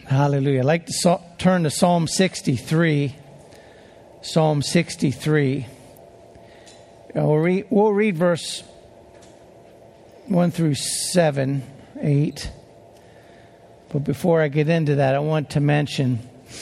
Hallelujah. I'd like to turn to Psalm 63. Psalm 63. We'll read verse 1 through 7, 8. But before I get into that, I want to mention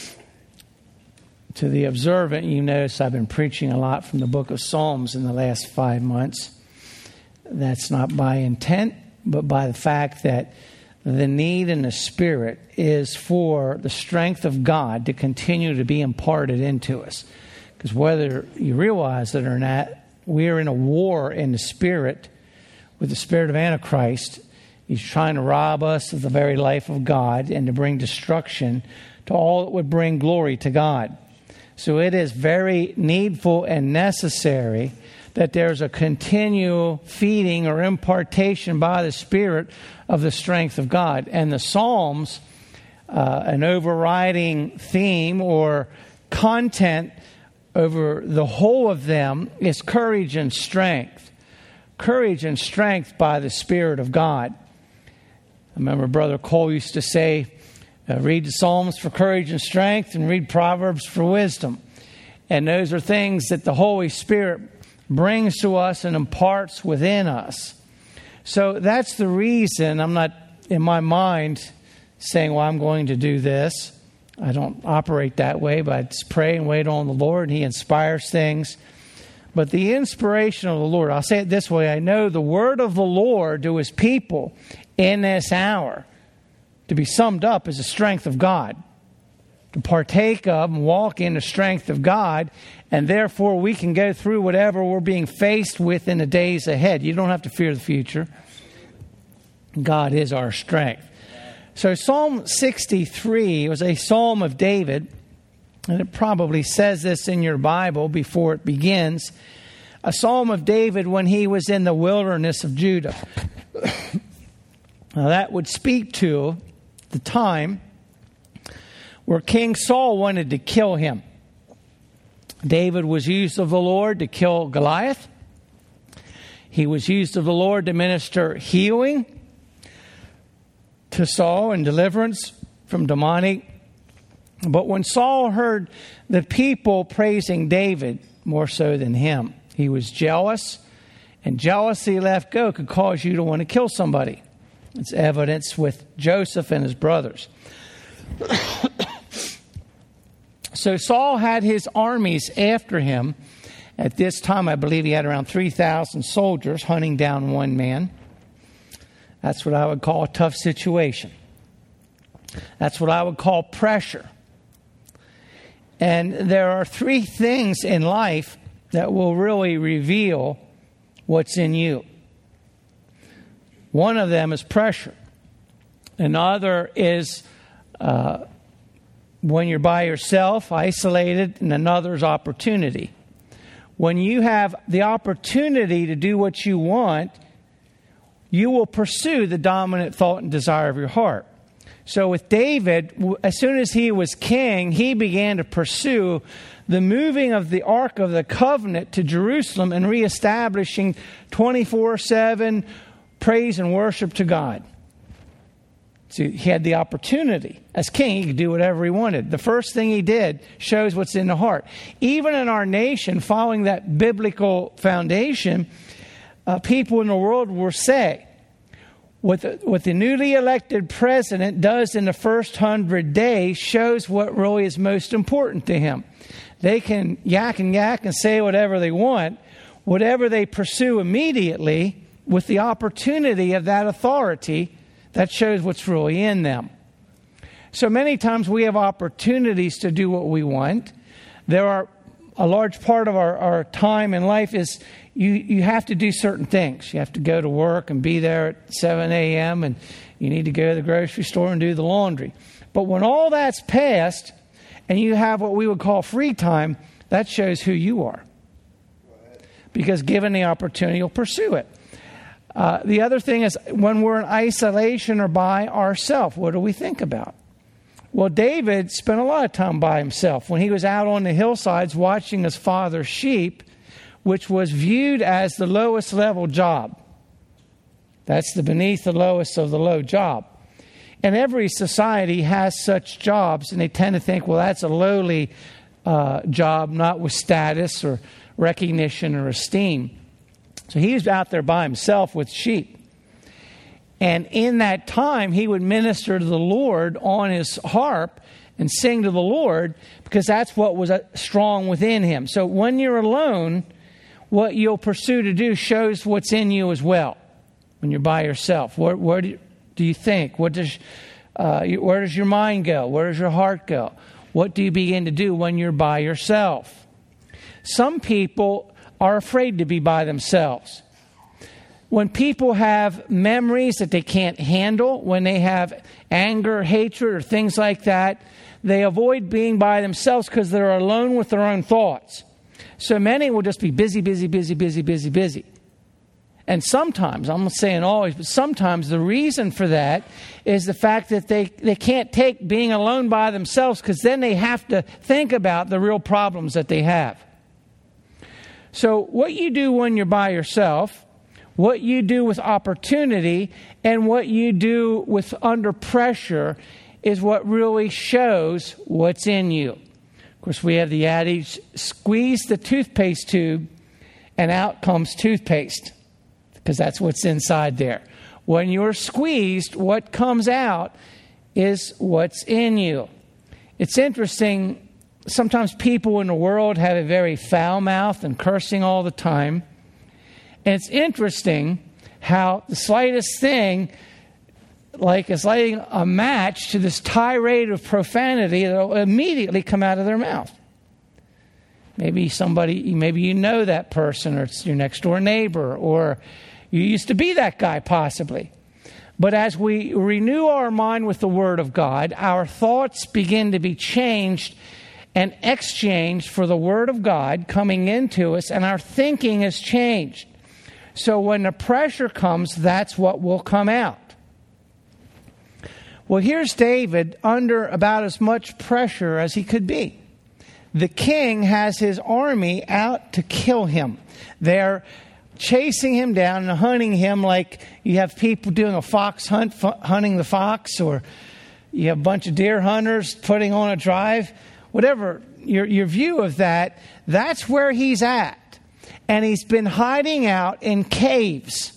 to the observant, you notice I've been preaching a lot from the book of Psalms in the last 5 months. That's not by intent, but by the fact that the need in the Spirit is for the strength of God to continue to be imparted into us. Because whether you realize it or not, we are in a war in the Spirit with the spirit of Antichrist. He's trying to rob us of the very life of God and to bring destruction to all that would bring glory to God. So it is very needful and necessary that there's a continual feeding or impartation by the Spirit of the strength of God. And the Psalms, an overriding theme or content over the whole of them is courage and strength. Courage and strength by the Spirit of God. I remember Brother Cole used to say, read the Psalms for courage and strength and read Proverbs for wisdom. And those are things that the Holy Spirit brings to us and imparts within us. So that's the reason I'm not, in my mind, saying, well, I'm going to do this. I don't operate that way, but I just pray and wait on the Lord, and He inspires things. But the inspiration of the Lord, I'll say it this way, I know the word of the Lord to His people in this hour to be summed up as the strength of God. To partake of and walk in the strength of God, and therefore we can go through whatever we're being faced with in the days ahead. You don't have to fear the future. God is our strength. So Psalm 63 was a psalm of David, and it probably says this in your Bible before it begins. A psalm of David when he was in the wilderness of Judah. Now that would speak to the time where King Saul wanted to kill him. David was used of the Lord to kill Goliath. He was used of the Lord to minister healing to Saul and deliverance from demonic. But when Saul heard the people praising David more so than him, he was jealous. And jealousy left go could cause you to want to kill somebody. It's evidence with Joseph and his brothers. So Saul had his armies after him. At this time, I believe he had around 3,000 soldiers hunting down one man. That's what I would call a tough situation. That's what I would call pressure. And there are 3 things in life that will really reveal what's in you. One of them is pressure. Another is when you're by yourself, isolated, and another is opportunity. When you have the opportunity to do what you want, you will pursue the dominant thought and desire of your heart. So with David, as soon as he was king, he began to pursue the moving of the Ark of the Covenant to Jerusalem and reestablishing 24/7 praise and worship to God. So he had the opportunity. As king, he could do whatever he wanted. The first thing he did shows what's in the heart. Even in our nation, following that biblical foundation, people in the world will say, what the newly elected president does in the first 100 days shows what really is most important to him. They can yak and say whatever they want. Whatever they pursue immediately with the opportunity of that authority, that shows what's really in them. So many times we have opportunities to do what we want. There are a large part of our time in life is you have to do certain things. You have to go to work and be there at 7 a.m. and you need to go to the grocery store and do the laundry. But when all that's passed and you have what we would call free time, that shows who you are. Because given the opportunity, you'll pursue it. The other thing is when we're in isolation or by ourselves, what do we think about? Well, David spent a lot of time by himself. When he was out on the hillsides watching his father's sheep, which was viewed as the lowest level job. That's the beneath the lowest of the low job. And every society has such jobs, and they tend to think, well, that's a lowly job, not with status or recognition or esteem. So he was out there by himself with sheep. And in that time, he would minister to the Lord on his harp and sing to the Lord, because that's what was strong within him. So when you're alone, what you'll pursue to do shows what's in you as well. When you're by yourself, where do you think? Where does your mind go? Where does your heart go? What do you begin to do when you're by yourself? Some people are afraid to be by themselves. When people have memories that they can't handle, when they have anger, hatred, or things like that, they avoid being by themselves because they're alone with their own thoughts. So many will just be busy. And sometimes, I'm not saying always, but sometimes the reason for that is the fact that they can't take being alone by themselves, because then they have to think about the real problems that they have. So what you do when you're by yourself, what you do with opportunity, and what you do with under pressure is what really shows what's in you. Of course, we have the adage, squeeze the toothpaste tube and out comes toothpaste, because that's what's inside there. When you're squeezed, what comes out is what's in you. It's interesting, sometimes people in the world have a very foul mouth and cursing all the time. And it's interesting how the slightest thing, like it's lighting a match to this tirade of profanity, that will immediately come out of their mouth. Maybe you know that person, or it's your next door neighbor, or you used to be that guy possibly. But as we renew our mind with the Word of God, our thoughts begin to be changed and exchanged for the Word of God coming into us, and our thinking is changed. So when the pressure comes, that's what will come out. Well, here's David under about as much pressure as he could be. The king has his army out to kill him. They're chasing him down and hunting him like you have people doing a fox hunt, hunting the fox, or you have a bunch of deer hunters putting on a drive. Whatever your view of that, that's where he's at. And he's been hiding out in caves.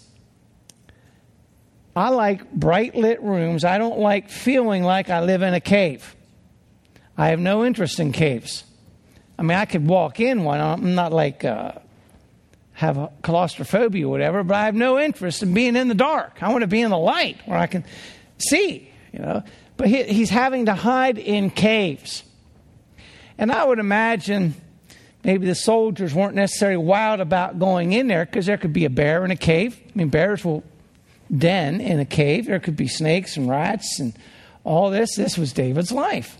I like bright lit rooms. I don't like feeling like I live in a cave. I have no interest in caves. I mean, I could walk in one. I'm not like have a claustrophobia or whatever, but I have no interest in being in the dark. I want to be in the light where I can see, But he's having to hide in caves. And I would imagine maybe the soldiers weren't necessarily wild about going in there, because there could be a bear in a cave. I mean, bears will den in a cave. There could be snakes and rats and all this. This was David's life.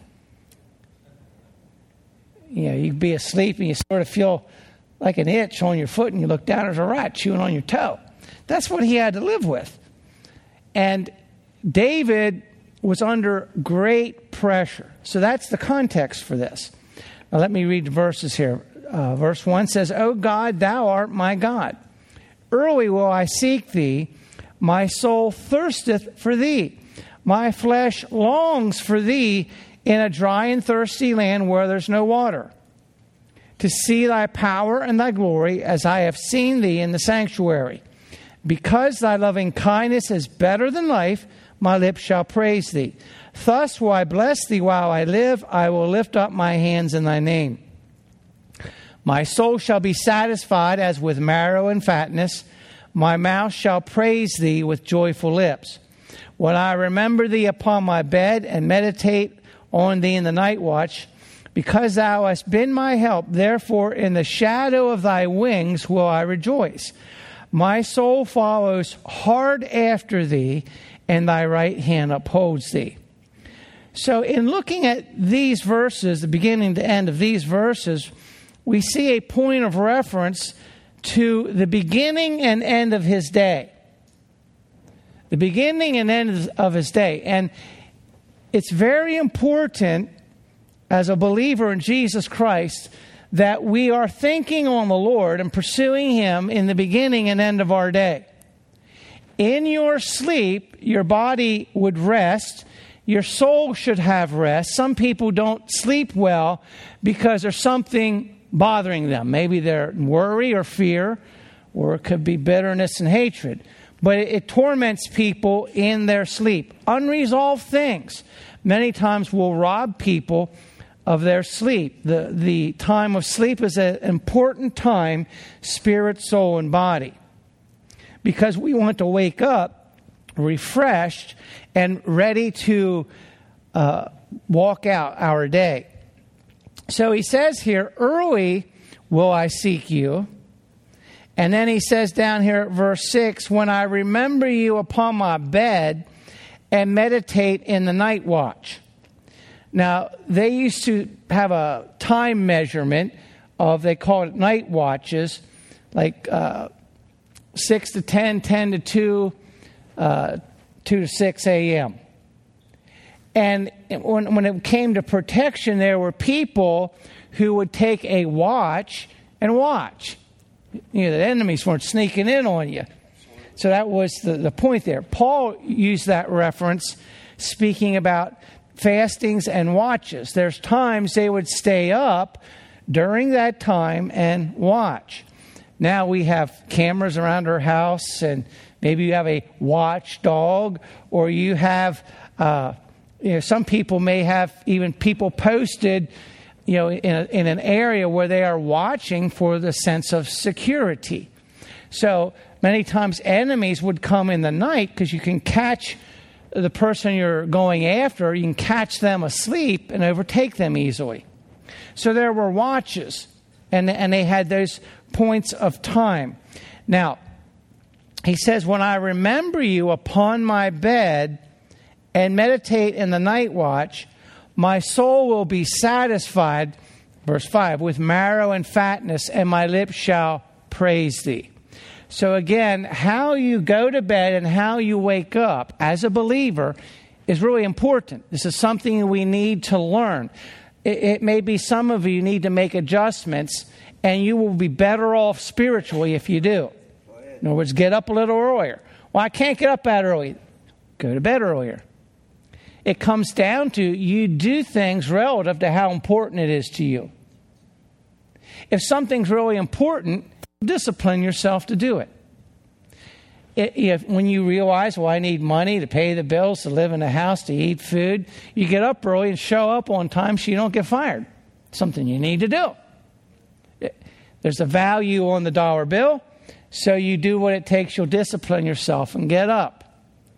You could be asleep and you sort of feel like an itch on your foot, and you look down, there's a rat chewing on your toe. That's what he had to live with. And David was under great pressure. So that's the context for this. Now let me read the verses here. Verse 1 says, O God, thou art my God. Early will I seek thee. My soul thirsteth for thee. My flesh longs for thee in a dry and thirsty land where there's no water, to see thy power and thy glory as I have seen thee in the sanctuary. Because thy loving kindness is better than life, my lips shall praise thee. Thus will I bless thee while I live. I will lift up my hands in thy name. My soul shall be satisfied as with marrow and fatness. My mouth shall praise thee with joyful lips. When I remember thee upon my bed and meditate on thee in the night watch, because thou hast been my help, therefore in the shadow of thy wings will I rejoice. My soul follows hard after thee, and thy right hand upholds thee. So in looking at these verses, the beginning to end of these verses, we see a point of reference to the beginning and end of his day. The beginning and end of his day. And it's very important as a believer in Jesus Christ that we are thinking on the Lord and pursuing Him in the beginning and end of our day. In your sleep, your body would rest. Your soul should have rest. Some people don't sleep well because there's something bothering them. Maybe they're worry or fear, or it could be bitterness and hatred. But it torments people in their sleep. Unresolved things many times will rob people of their sleep. The time of sleep is an important time, spirit, soul, and body. Because we want to wake up refreshed and ready to walk out our day. So he says here, early will I seek you. And then he says down here at verse 6, when I remember you upon my bed and meditate in the night watch. Now, they used to have a time measurement of, they called it night watches, like 6 to 10, 10 to 2, 2 to 6 a.m. And when it came to protection, there were people who would take a watch and watch. You know, the enemies weren't sneaking in on you. So that was the point there. Paul used that reference speaking about fastings and watches. There's times they would stay up during that time and watch. Now we have cameras around our house, and maybe you have a watchdog, or you have, some people may have even people posted, in an area where they are watching for the sense of security. So many times enemies would come in the night because you can catch the person you're going after. You can catch them asleep and overtake them easily. So there were watches, and they had those points of time. Now, he says, when I remember you upon my bed and meditate in the night watch, my soul will be satisfied, verse 5, with marrow and fatness, and my lips shall praise thee. So again, how you go to bed and how you wake up as a believer is really important. This is something we need to learn. It may be some of you need to make adjustments, and you will be better off spiritually if you do. In other words, get up a little earlier. Well, I can't get up that early. Go to bed earlier. It comes down to you do things relative to how important it is to you. If something's really important, discipline yourself to do it. When you realize, well, I need money to pay the bills, to live in a house, to eat food, you get up early and show up on time so you don't get fired. Something you need to do. There's a value on the dollar bill, so you do what it takes. You'll discipline yourself and get up.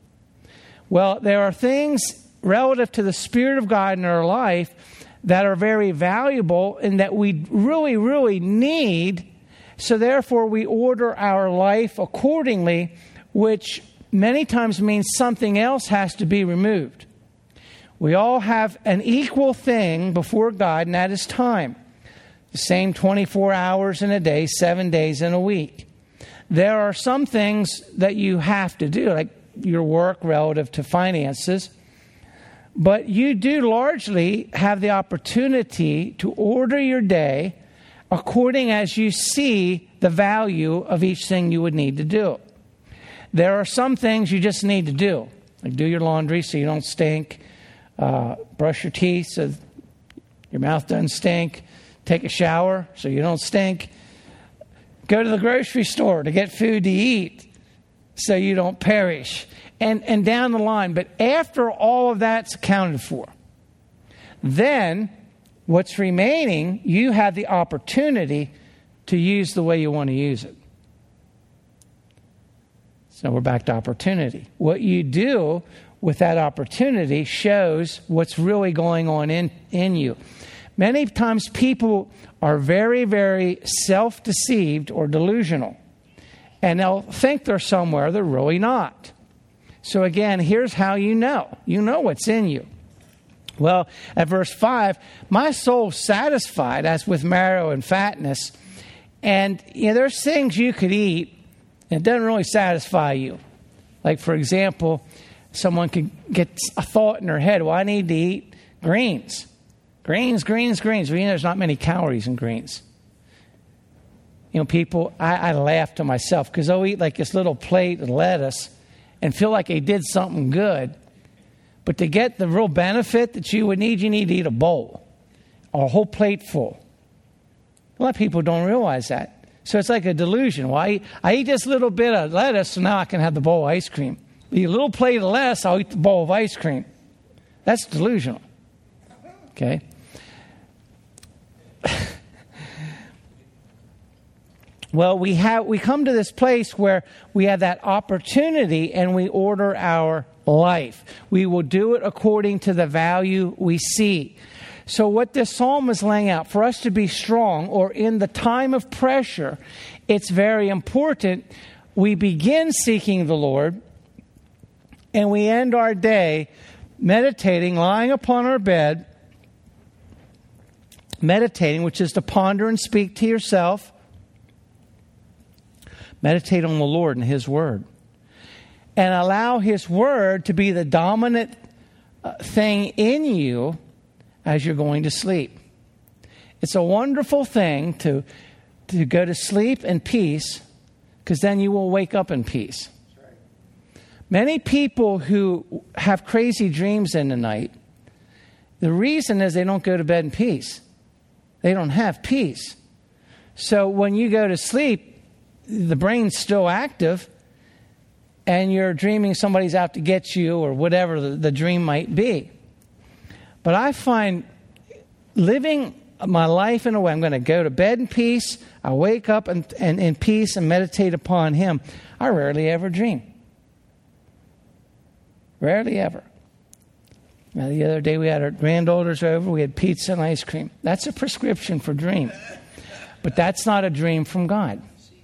Well, there are things relative to the Spirit of God in our life that are very valuable and that we really, really need. So therefore, we order our life accordingly, which many times means something else has to be removed. We all have an equal thing before God, and that is time. The same 24 hours in a day, 7 days in a week. There are some things that you have to do, like your work relative to finances. But you do largely have the opportunity to order your day according as you see the value of each thing you would need to do. There are some things you just need to do, like do your laundry so you don't stink, brush your teeth so your mouth doesn't stink, take a shower so you don't stink, go to the grocery store to get food to eat so you don't perish. And down the line. But after all of that's accounted for, then what's remaining, you have the opportunity to use the way you want to use it. So we're back to opportunity. What you do with that opportunity shows what's really going on in you. Many times people are very, very self-deceived or delusional. And they'll think they're somewhere they're really not. So again, here's how you know. You know what's in you. Well, at verse 5, my soul's satisfied as with marrow and fatness. And there's things you could eat, and it doesn't really satisfy you. Like, for example, someone could get a thought in their head, well, I need to eat greens. Greens. Well, there's not many calories in greens. People, I laugh to myself because they'll eat like this little plate of lettuce and feel like they did something good. But to get the real benefit that you would need, you need to eat a bowl or a whole plate full. A lot of people don't realize that. So it's like a delusion. Well, I eat this little bit of lettuce, so now I can have the bowl of ice cream. Eat a little plate of lettuce, I'll eat the bowl of ice cream. That's delusional. Okay? Well, we come to this place where we have that opportunity and we order our life. We will do it according to the value we see. So what this psalm is laying out, for us to be strong or in the time of pressure, it's very important we begin seeking the Lord and we end our day meditating, lying upon our bed, meditating, which is to ponder and speak to yourself. Meditate on the Lord and His Word. And allow His Word to be the dominant thing in you as you're going to sleep. It's a wonderful thing to go to sleep in peace, because then you will wake up in peace. Many people who have crazy dreams in the night, the reason is they don't go to bed in peace. They don't have peace. So when you go to sleep, the brain's still active, and you're dreaming somebody's out to get you or whatever the dream might be. But I find living my life in a way, I'm going to go to bed in peace, I wake up and in peace and meditate upon Him. I rarely ever dream. Rarely ever. Now, the other day we had our granddaughters over, we had pizza and ice cream. That's a prescription for dream. But that's not a dream from God.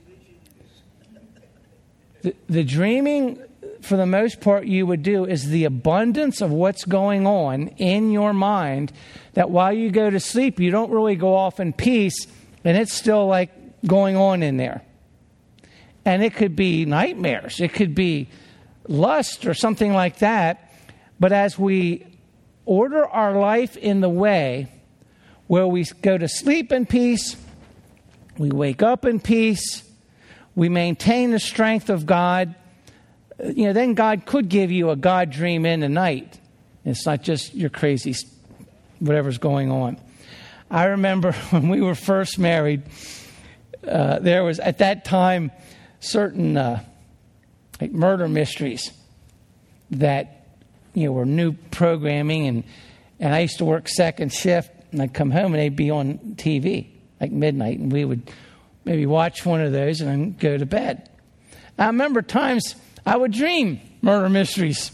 The dreaming, for the most part, you would do is the abundance of what's going on in your mind, that while you go to sleep, you don't really go off in peace, and it's still like going on in there. And it could be nightmares. It could be lust or something like that. But as we order our life in the way where we go to sleep in peace, we wake up in peace, we maintain the strength of God, then God could give you a God dream in the night. It's not just your crazy, whatever's going on. I remember when we were first married, there was at that time certain like murder mysteries that were new programming, and I used to work second shift, and I'd come home and they'd be on TV like midnight, and we would maybe watch one of those and then go to bed. I remember times I would dream murder mysteries.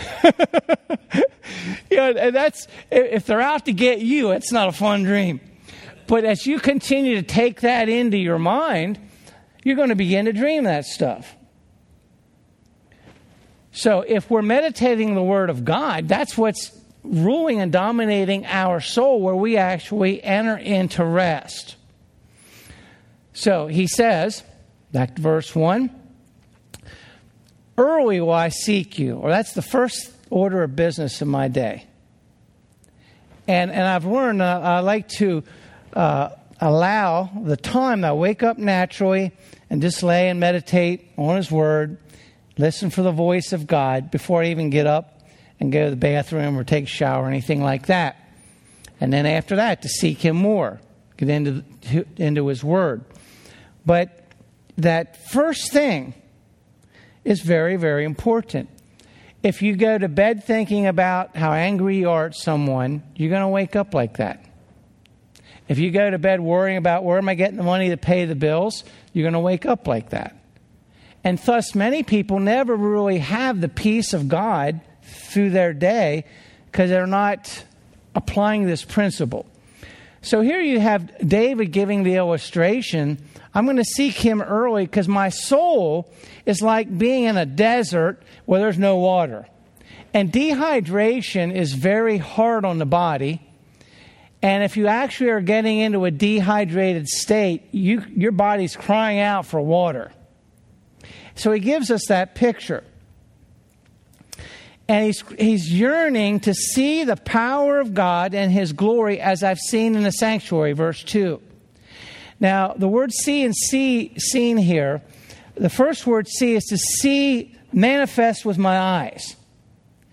And that's, if they're out to get you, it's not a fun dream. But as you continue to take that into your mind, you're going to begin to dream that stuff. So if we're meditating the Word of God, that's what's ruling and dominating our soul, where we actually enter into rest. So he says, back to verse 1, early will I seek you. Or that's the first order of business in my day. And I've learned I like to allow the time that I wake up naturally and just lay and meditate on His Word, listen for the voice of God before I even get up and go to the bathroom or take a shower or anything like that. And then after that, to seek Him more, get into His Word. But that first thing is very, very important. If you go to bed thinking about how angry you are at someone, you're going to wake up like that. If you go to bed worrying about where am I getting the money to pay the bills, you're going to wake up like that. And thus, many people never really have the peace of God through their day because they're not applying this principle. So here you have David giving the illustration. I'm going to seek Him early because my soul is like being in a desert where there's no water. And dehydration is very hard on the body. And if you actually are getting into a dehydrated state, your body's crying out for water. So he gives us that picture. And he's yearning to see the power of God and His glory as I've seen in the sanctuary, verse 2. Now, the word see and seen here, the first word see is to see manifest with my eyes.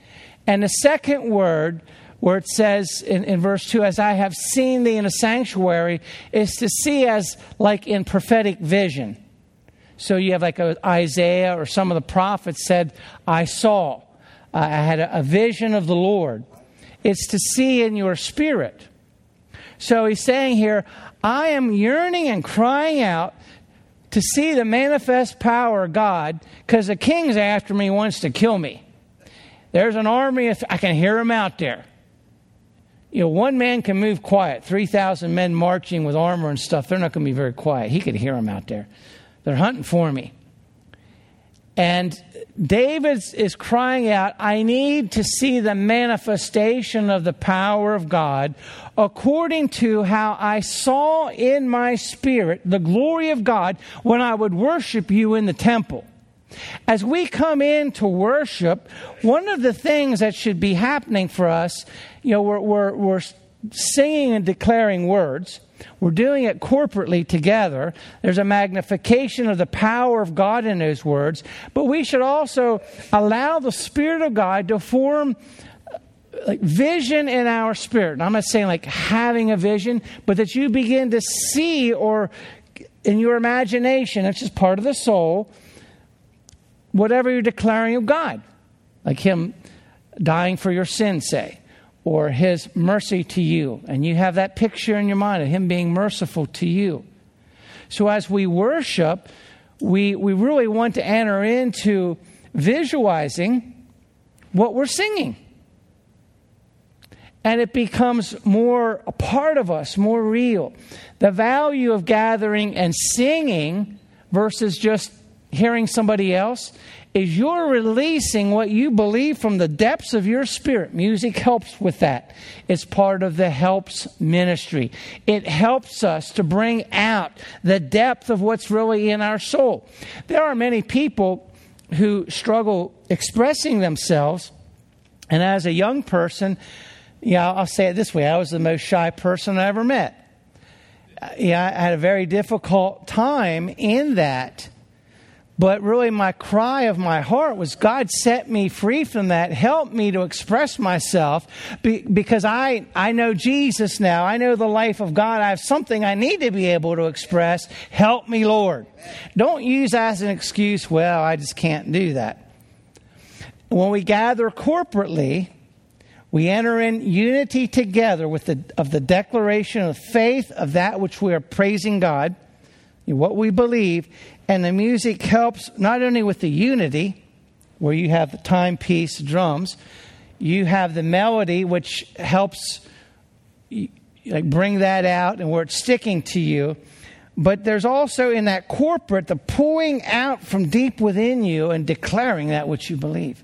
And the second word, where it says in verse 2, as I have seen thee in a sanctuary, is to see as like in prophetic vision. So you have like Isaiah or some of the prophets said, I saw. I had a vision of the Lord. It's to see in your spirit. So he's saying here, I am yearning and crying out to see the manifest power of God, because the king's after me, wants to kill me. There's an army, I can hear him out there. You know, one man can move quiet. 3,000 men marching with armor and stuff, they're not going to be very quiet. He could hear him out there. They're hunting for me. And David is crying out, I need to see the manifestation of the power of God according to how I saw in my spirit the glory of God when I would worship you in the temple. As we come in to worship, one of the things that should be happening for us, you know, we're singing and declaring words. We're doing it corporately together. There's a magnification of the power of God in those words. But we should also allow the Spirit of God to form like vision in our spirit. And I'm not saying like having a vision, but that you begin to see, or in your imagination, it's just part of the soul, whatever you're declaring of God. Like Him dying for your sins, say. Or His mercy to you. And you have that picture in your mind of Him being merciful to you. So as we worship, we really want to enter into visualizing what we're singing. And it becomes more a part of us, more real. The value of gathering and singing versus just hearing somebody else is you're releasing what you believe from the depths of your spirit. Music helps with that. It's part of the helps ministry. It helps us to bring out the depth of what's really in our soul. There are many people who struggle expressing themselves. And as a young person, I'll say it this way. I was the most shy person I ever met. I had a very difficult time in that. But really my cry of my heart was, God set me free from that. Help me to express myself because I know Jesus now. I know the life of God. I have something I need to be able to express. Help me, Lord. Don't use that as an excuse. Well, I just can't do that. When we gather corporately, we enter in unity together of the declaration of faith of that which we are praising God, what we believe. And the music helps not only with the unity, where you have the timepiece, drums, you have the melody, which helps like bring that out and where it's sticking to you. But there's also in that corporate, the pouring out from deep within you and declaring that which you believe.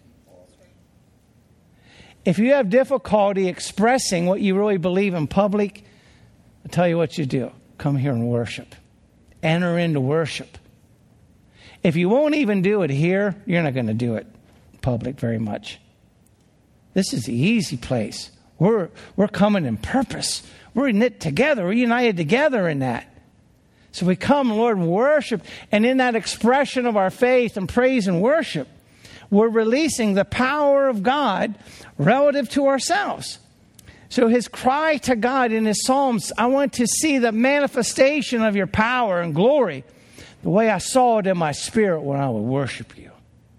If you have difficulty expressing what you really believe in public, I'll tell you what you do. Come here and worship. Enter into worship. If you won't even do it here, you're not going to do it in public very much. This is the easy place. We're coming in purpose. We're knit together. We're united together in that. So we come, Lord, and worship. And in that expression of our faith and praise and worship, we're releasing the power of God relative to ourselves. So his cry to God in his Psalms, I want to see the manifestation of your power and glory the way I saw it in my spirit when I would worship you.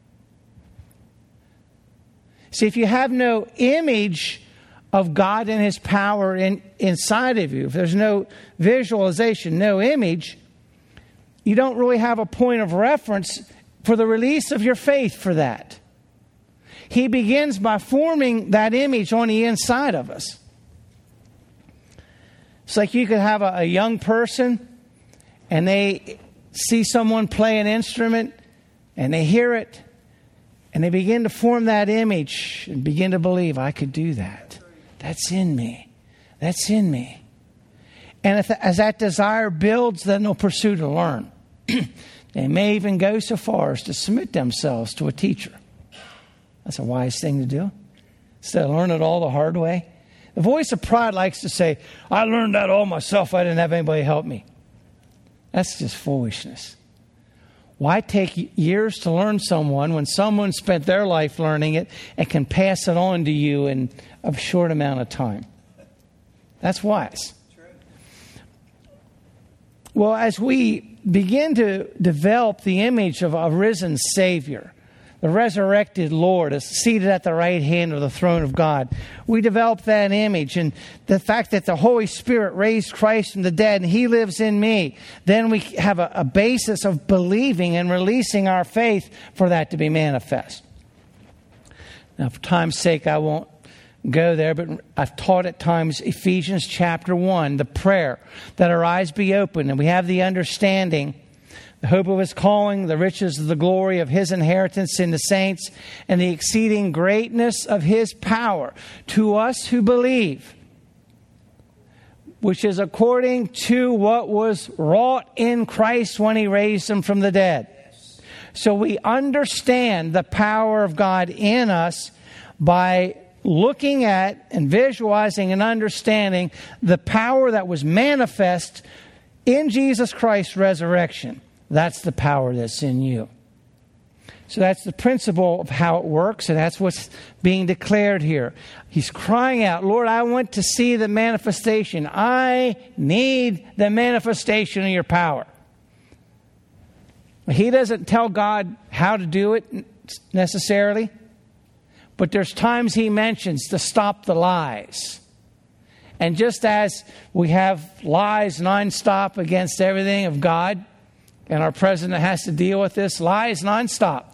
See, if you have no image of God and his power inside of you, if there's no visualization, no image, you don't really have a point of reference for the release of your faith for that. He begins by forming that image on the inside of us. It's like you could have a young person and they see someone play an instrument and they hear it and they begin to form that image and begin to believe, I could do that. That's in me. That's in me. And as that desire builds, then they'll pursue to learn. They may even go so far as to submit themselves to a teacher. That's a wise thing to do. Instead of learn it all the hard way. The voice of pride likes to say, I learned that all myself. I didn't have anybody help me. That's just foolishness. Why take years to learn someone when someone spent their life learning it and can pass it on to you in a short amount of time? That's wise. Well, as we begin to develop the image of a risen Savior, the resurrected Lord is seated at the right hand of the throne of God, we develop that image. And the fact that the Holy Spirit raised Christ from the dead and He lives in me, then we have a basis of believing and releasing our faith for that to be manifest. Now, for time's sake, I won't go there, but I've taught at times Ephesians chapter 1, the prayer that our eyes be open and we have the understanding, the hope of His calling, the riches of the glory of His inheritance in the saints, and the exceeding greatness of His power to us who believe, which is according to what was wrought in Christ when He raised Him from the dead. So we understand the power of God in us by looking at and visualizing and understanding the power that was manifest in Jesus Christ's resurrection. That's the power that's in you. So that's the principle of how it works, and that's what's being declared here. He's crying out, Lord, I want to see the manifestation. I need the manifestation of your power. He doesn't tell God how to do it necessarily, but there's times He mentions to stop the lies. And just as we have lies nonstop against everything of God, and our president has to deal with this, lies nonstop.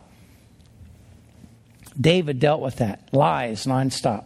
David dealt with that, lies nonstop.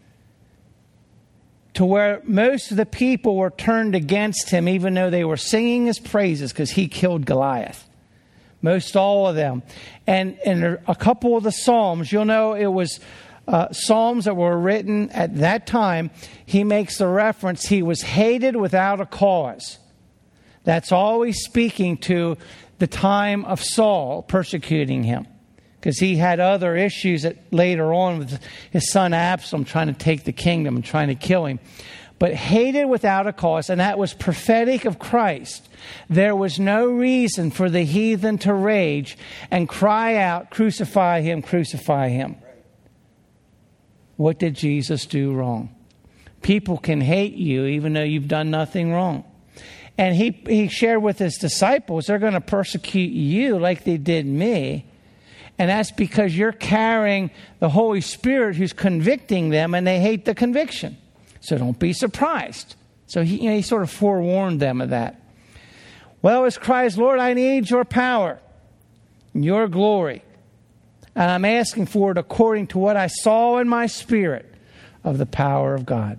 To where most of the people were turned against him, even though they were singing his praises, because he killed Goliath. Most all of them. And a couple of the Psalms, you'll know it was Psalms that were written at that time. He makes the reference, he was hated without a cause. That's always speaking to the time of Saul persecuting him. Because he had other issues that later on with his son Absalom trying to take the kingdom and trying to kill him. But hated without a cause, and that was prophetic of Christ. There was no reason for the heathen to rage and cry out, crucify him, crucify him. What did Jesus do wrong? People can hate you even though you've done nothing wrong. And he shared with his disciples, they're going to persecute you like they did me. And that's because you're carrying the Holy Spirit who's convicting them, and they hate the conviction. So don't be surprised. So he sort of forewarned them of that. Well, his cry is, Lord, I need your power, your glory. And I'm asking for it according to what I saw in my spirit of the power of God.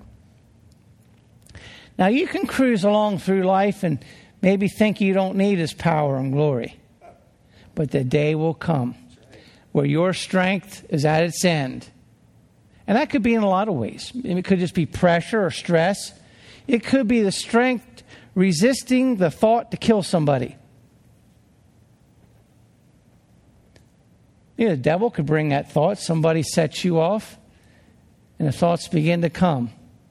Now, you can cruise along through life and maybe think you don't need his power and glory. But the day will come where your strength is at its end. And that could be in a lot of ways. It could just be pressure or stress. It could be the strength resisting the thought to kill somebody. The devil could bring that thought. Somebody sets you off, and the thoughts begin to come.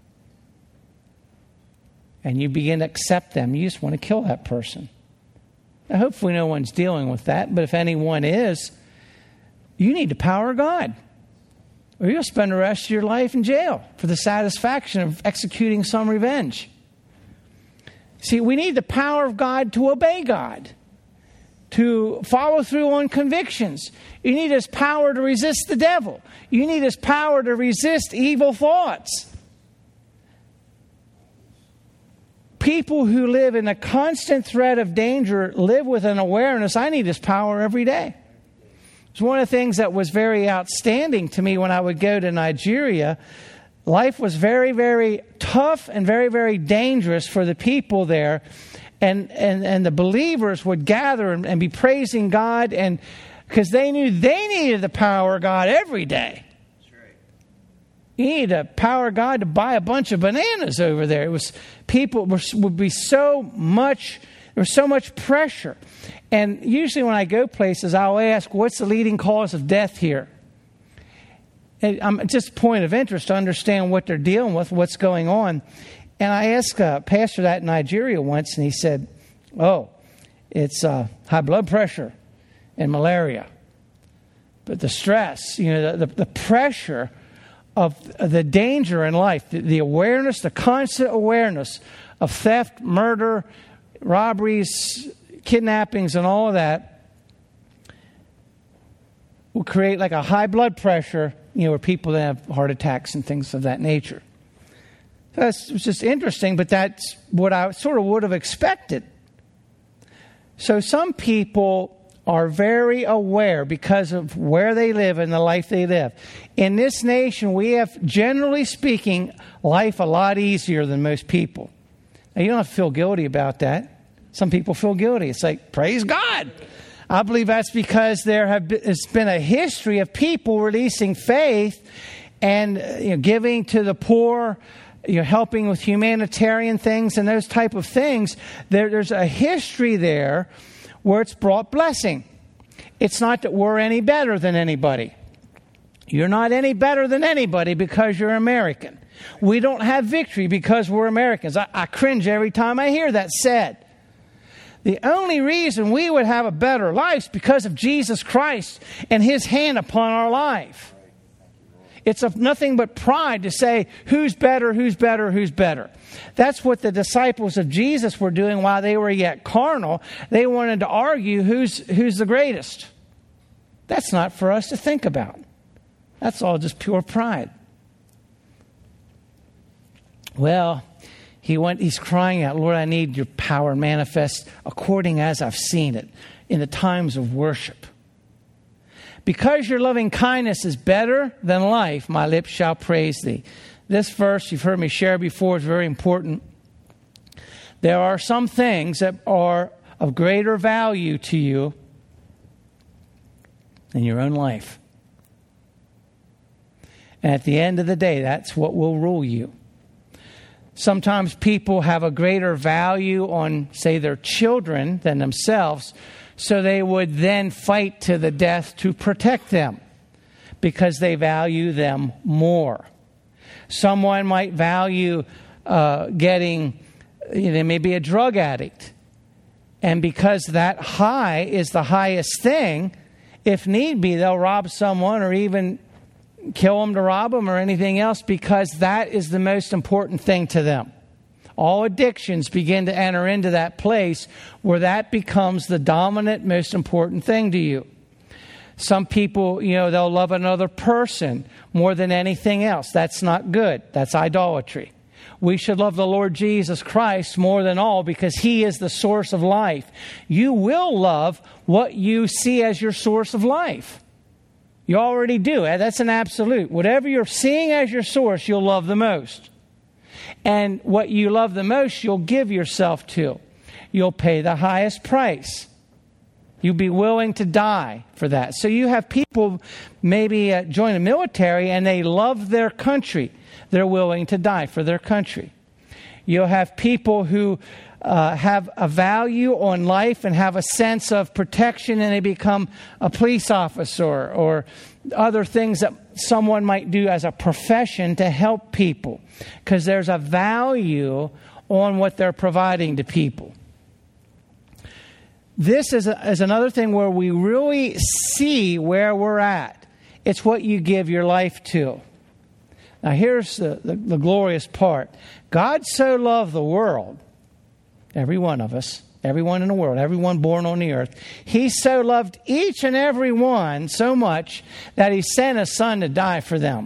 And you begin to accept them. You just want to kill that person. Now, hopefully no one's dealing with that, but if anyone is, you need the power of God. Or you'll spend the rest of your life in jail for the satisfaction of executing some revenge. See, we need the power of God to obey God, to follow through on convictions. You need his power to resist the devil. You need his power to resist evil thoughts. People who live in a constant threat of danger live with an awareness, I need his power every day. It's one of the things that was very outstanding to me when I would go to Nigeria. Life was very, very tough and very, very dangerous for the people there. And the believers would gather and be praising God, and because they knew they needed the power of God every day. That's right. You need the power of God to buy a bunch of bananas over there. It was people would be so much. There was so much pressure. And usually when I go places, I'll ask, what's the leading cause of death here? It's just a point of interest to understand what they're dealing with, what's going on. And I asked a pastor that in Nigeria once, and he said, it's high blood pressure. and malaria. But the stress, the pressure of the danger in life, the awareness, the constant awareness of theft, murder, robberies, kidnappings, and all of that will create like a high blood pressure, where people have heart attacks and things of that nature. So it's just interesting, but that's what I sort of would have expected. So some people are very aware because of where they live and the life they live. In this nation, we have, generally speaking, life a lot easier than most people. Now, you don't have to feel guilty about that. Some people feel guilty. It's like, praise God. I believe that's because it's been a history of people releasing faith and giving to the poor, helping with humanitarian things and those type of things. There's a history there where it's brought blessing. It's not that we're any better than anybody. You're not any better than anybody because you're American. We don't have victory because we're Americans. I cringe every time I hear that said. The only reason we would have a better life is because of Jesus Christ and His hand upon our life. It's of nothing but pride to say, who's better, who's better, who's better. That's what the disciples of Jesus were doing while they were yet carnal. They wanted to argue who's the greatest. That's not for us to think about. That's all just pure pride. Well, he's crying out, Lord, I need your power manifest according as I've seen it in the times of worship. Because your loving kindness is better than life, my lips shall praise thee. This verse, you've heard me share before, is very important. There are some things that are of greater value to you than your own life. And at the end of the day, that's what will rule you. Sometimes people have a greater value on, say, their children than themselves, so they would then fight to the death to protect them because they value them more. Someone might value they may be a drug addict. And because that high is the highest thing, if need be, they'll rob someone or even kill them to rob them or anything else because that is the most important thing to them. All addictions begin to enter into that place where that becomes the dominant, most important thing to you. Some people, they'll love another person more than anything else. That's not good. That's idolatry. We should love the Lord Jesus Christ more than all because He is the source of life. You will love what you see as your source of life. You already do. That's an absolute. Whatever you're seeing as your source, you'll love the most. And what you love the most, you'll give yourself to. You'll pay the highest price. You'll be willing to die for that. So you have people maybe join the military and they love their country. They're willing to die for their country. You'll have people who have a value on life and have a sense of protection and they become a police officer or other things that someone might do as a profession to help people because there's a value on what they're providing to people. This is another thing where we really see where we're at. It's what you give your life to. Now here's the glorious part. God so loved the world, every one of us, everyone in the world, everyone born on the earth. He so loved each and every one so much that He sent His Son to die for them.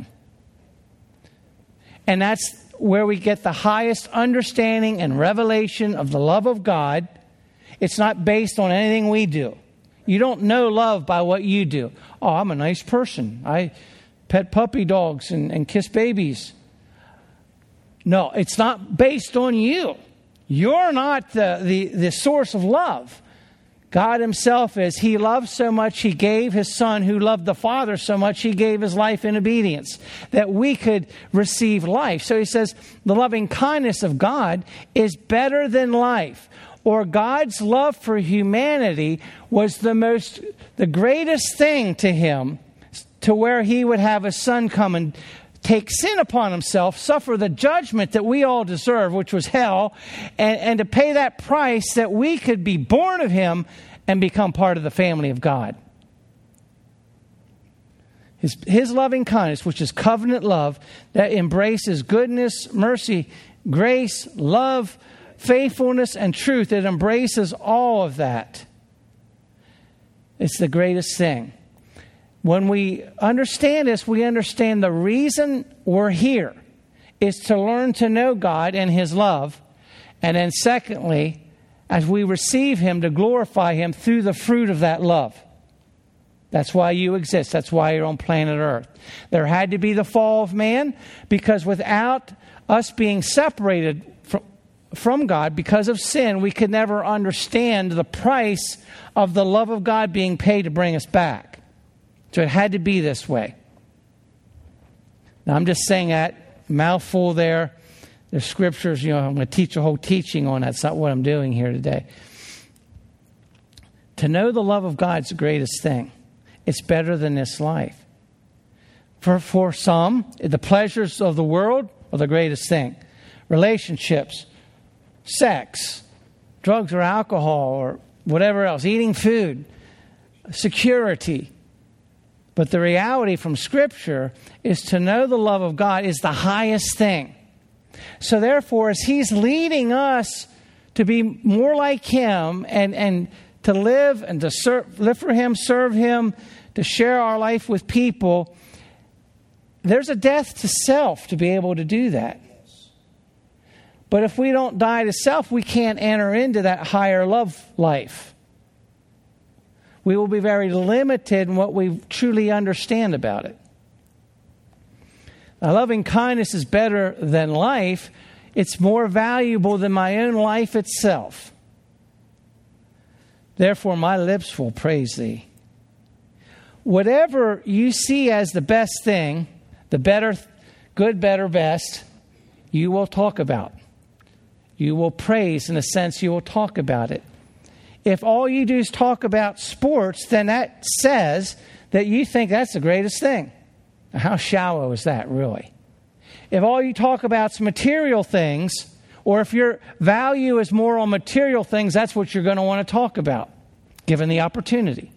And that's where we get the highest understanding and revelation of the love of God. It's not based on anything we do. You don't know love by what you do. Oh, I'm a nice person. I pet puppy dogs and kiss babies. No, it's not based on you. You're not the source of love. God Himself is. He loved so much, He gave His Son, who loved the Father so much, He gave His life in obedience, that we could receive life. So He says, the loving kindness of God is better than life. Or God's love for humanity was the greatest thing to Him, to where He would have His Son come and take sin upon Himself, suffer the judgment that we all deserve, which was hell, and to pay that price that we could be born of Him and become part of the family of God. His loving kindness, which is covenant love, that embraces goodness, mercy, grace, love, faithfulness, and truth. It embraces all of that. It's the greatest thing. When we understand this, we understand the reason we're here is to learn to know God and His love. And then secondly, as we receive Him, to glorify Him through the fruit of that love. That's why you exist. That's why you're on planet Earth. There had to be the fall of man, because without us being separated from God because of sin, we could never understand the price of the love of God being paid to bring us back. So it had to be this way. Now I'm just saying that, mouthful there. There's scriptures, I'm going to teach a whole teaching on that. That's not what I'm doing here today. To know the love of God is the greatest thing. It's better than this life. For some, the pleasures of the world are the greatest thing. Relationships, sex, drugs or alcohol or whatever else, eating food, security. But the reality from Scripture is to know the love of God is the highest thing. So therefore, as He's leading us to be more like Him and to live and to live for Him, serve Him, to share our life with people, there's a death to self to be able to do that. But if we don't die to self, we can't enter into that higher love life. We will be very limited in what we truly understand about it. Now, loving kindness is better than life. It's more valuable than my own life itself. Therefore, my lips will praise Thee. Whatever you see as the best thing, the better, good, better, best, you will talk about. You will praise, in a sense, you will talk about it. If all you do is talk about sports, then that says that you think that's the greatest thing. Now, how shallow is that, really? If all you talk about is material things, or if your value is more on material things, that's what you're going to want to talk about, given the opportunity.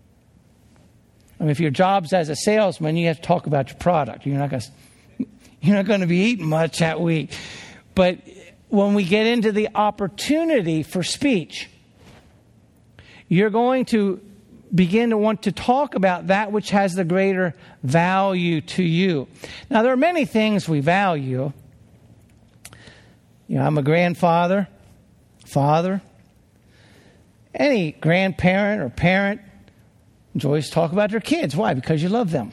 I mean, if your job's as a salesman, you have to talk about your product. You're not going to be eating much that week. But when we get into the opportunity for speech, you're going to begin to want to talk about that which has the greater value to you. Now, there are many things we value. I'm a grandfather, father. Any grandparent or parent enjoys to talk about their kids. Why? Because you love them.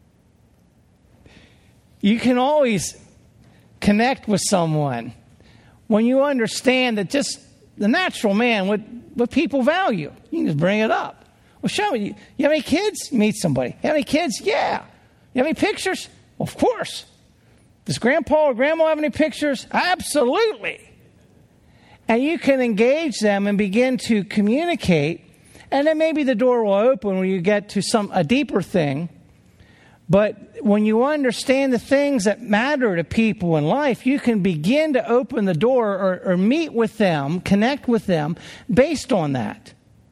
You can always connect with someone when you understand that just the natural man, what people value. You can just bring it up. Well, show me. You have any kids? Meet somebody. You have any kids? Yeah. You have any pictures? Well, of course. Does Grandpa or Grandma have any pictures? Absolutely. And you can engage them and begin to communicate. And then maybe the door will open when you get to a deeper thing. But when you understand the things that matter to people in life, you can begin to open the door or meet with them, connect with them based on that.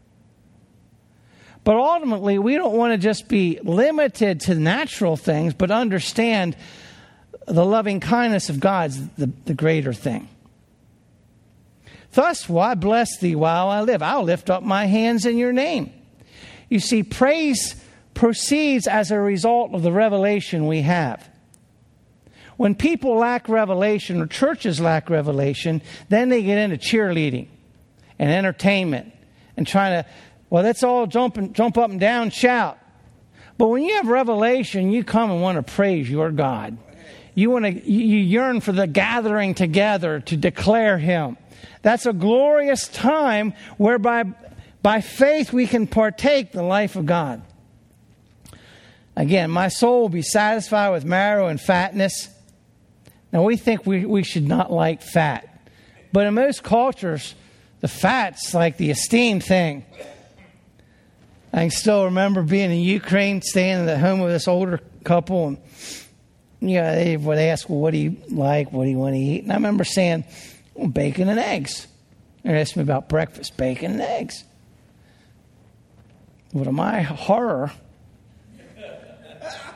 But ultimately, we don't want to just be limited to natural things, but understand the loving kindness of God's the greater thing. Thus will I bless Thee while I live. I'll lift up my hands in Your name. You see, praise proceeds as a result of the revelation we have. When people lack revelation or churches lack revelation, then they get into cheerleading and entertainment and trying to, let's all jump up and down, shout. But when you have revelation, you come and want to praise your God. You yearn for the gathering together to declare Him. That's a glorious time whereby by faith we can partake the life of God. Again, my soul will be satisfied with marrow and fatness. Now, we think we should not like fat. But in most cultures, the fat's like the esteemed thing. I can still remember being in Ukraine, staying in the home of this older couple. And they would ask, what do you like? What do you want to eat? And I remember saying, bacon and eggs. They asked me about breakfast, bacon and eggs. Well, to my horror,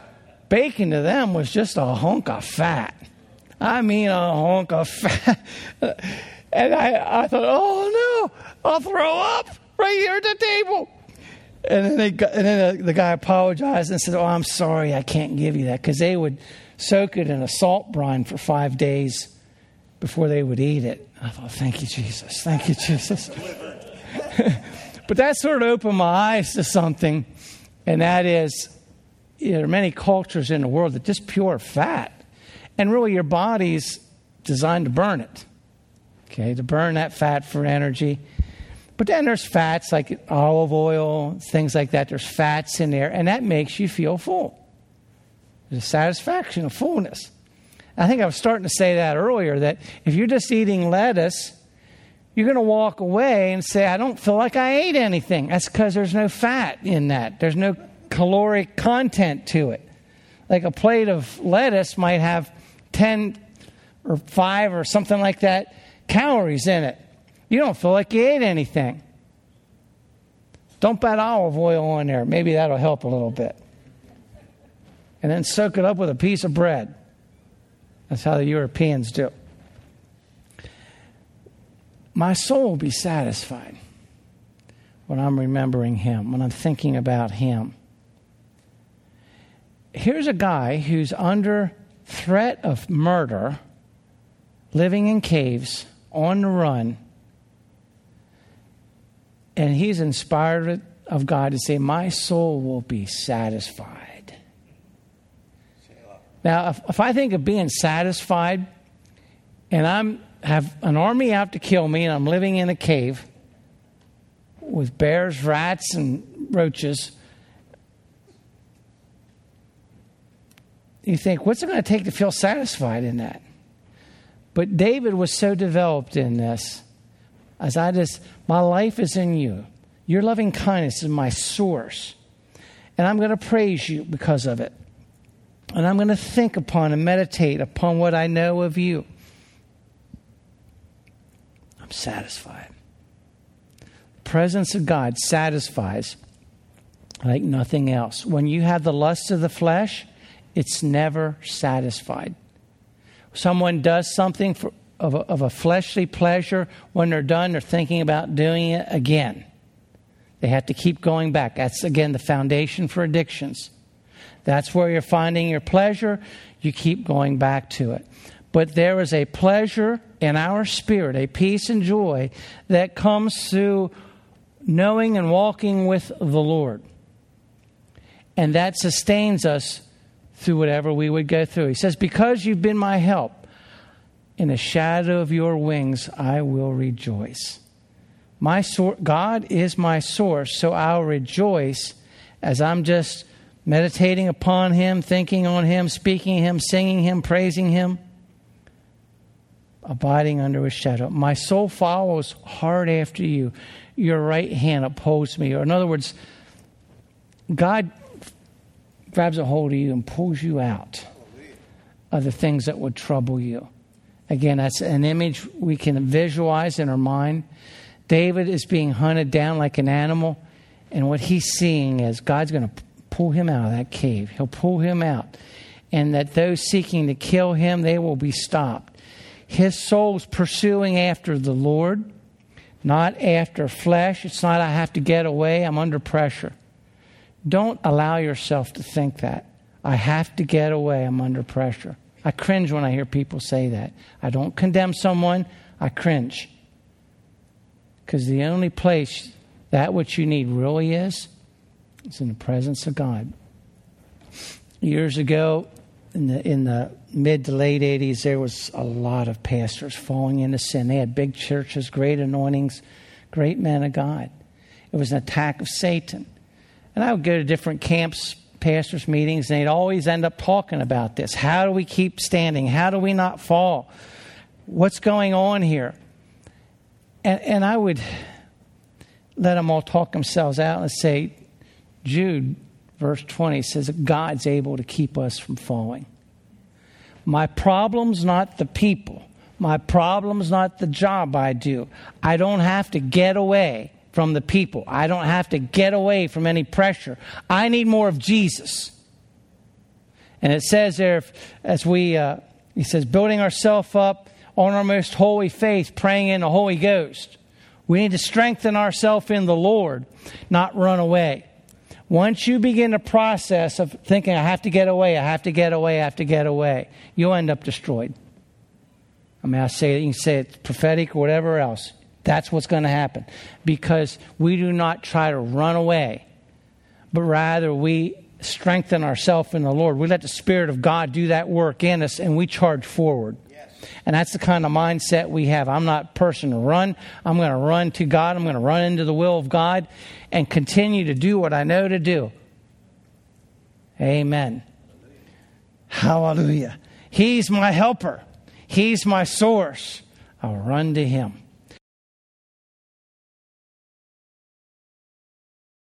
bacon to them was just a hunk of fat. I mean, a hunk of fat. And I thought, oh no, I'll throw up right here at the table. And then the guy apologized and said, oh, I'm sorry, I can't give you that. Because they would soak it in a salt brine for 5 days before they would eat it. I thought, thank you, Jesus. Thank you, Jesus. But that sort of opened my eyes to something. And that is, there are many cultures in the world that just pure fat. And really your body's designed to burn it. Okay, to burn that fat for energy. But then there's fats like olive oil, things like that. There's fats in there, and that makes you feel full. There's a satisfaction of fullness. I think I was starting to say that earlier, that if you're just eating lettuce, you're going to walk away and say, I don't feel like I ate anything. That's because there's no fat in that. There's no caloric content to it. Like a plate of lettuce might have 10 or 5 or something like that calories in it. You don't feel like you ate anything. Dump that olive oil on there. Maybe that'll help a little bit. And then soak it up with a piece of bread. That's how the Europeans do. My soul will be satisfied when I'm remembering him, when I'm thinking about him. Here's a guy who's under threat of murder, living in caves, on the run. And he's inspired of God to say, my soul will be satisfied. Now, if I think of being satisfied, and I have an army out to kill me, and I'm living in a cave with bears, rats, and roaches, you think, what's it going to take to feel satisfied in that? But David was so developed in this. My life is in you. Your loving kindness is my source. And I'm going to praise you because of it. And I'm going to think upon and meditate upon what I know of you. I'm satisfied. The presence of God satisfies like nothing else. When you have the lust of the flesh, it's never satisfied. Someone does something of a fleshly pleasure. When they're done, they're thinking about doing it again. They have to keep going back. That's, again, the foundation for addictions. That's where you're finding your pleasure. You keep going back to it. But there is a pleasure in our spirit, a peace and joy that comes through knowing and walking with the Lord. And that sustains us through whatever we would go through. He says, because you've been my help, in the shadow of your wings, I will rejoice. God is my source, so I'll rejoice as I'm just meditating upon him, thinking on him, speaking him, singing him, praising him, abiding under his shadow. My soul follows hard after you. Your right hand upholds me. Or in other words, God grabs a hold of you and pulls you out of the things that would trouble you. Again, that's an image we can visualize in our mind. David is being hunted down like an animal, and what he's seeing is God's going to pull him out of that cave. He'll pull him out, and that those seeking to kill him, they will be stopped. His soul's pursuing after the Lord, not after flesh. It's not, I have to get away, I'm under pressure. Don't allow yourself to think that. I have to get away, I'm under pressure. I cringe when I hear people say that. I don't condemn someone, I cringe. Because the only place that which you need really is in the presence of God. Years ago, in the mid to late 80s, there was a lot of pastors falling into sin. They had big churches, great anointings, great men of God. It was an attack of Satan. And I would go to different camps, pastors' meetings, and they'd always end up talking about this. How do we keep standing? How do we not fall? What's going on here? And I would let them all talk themselves out and say, Jude, verse 20, says that God's able to keep us from falling. My problem's not the people. My problem's not the job I do. I don't have to get away from the people. I don't have to get away from any pressure. I need more of Jesus. And it says there, he says, building ourselves up on our most holy faith, praying in the Holy Ghost. We need to strengthen ourselves in the Lord, not run away. Once you begin the process of thinking, I have to get away, you'll end up destroyed. I mean, you can say it's prophetic or whatever else. That's what's going to happen. Because we do not try to run away, but rather we strengthen ourselves in the Lord. We let the Spirit of God do that work in us, and we charge forward. Yes. And that's the kind of mindset we have. I'm not a person to run. I'm going to run to God. I'm going to run into the will of God and continue to do what I know to do. Amen. Hallelujah. He's my helper. He's my source. I'll run to Him.